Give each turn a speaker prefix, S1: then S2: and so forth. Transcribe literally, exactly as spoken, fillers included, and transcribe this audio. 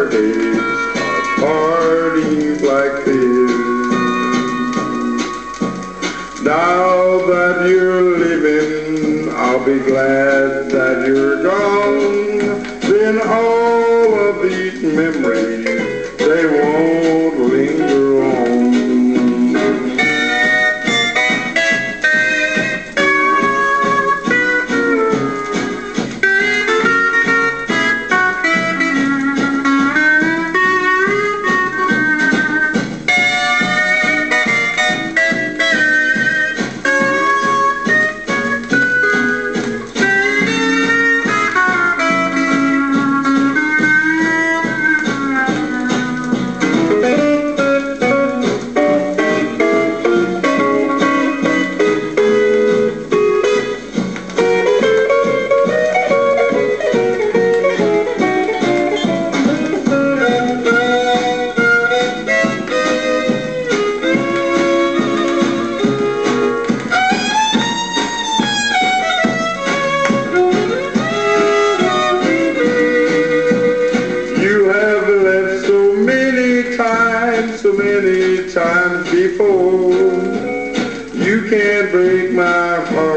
S1: days are parties like this. Now that you're leaving, I'll be glad that you're gone. Then all of these memories, they won't linger on. So many times before, you can't break my heart.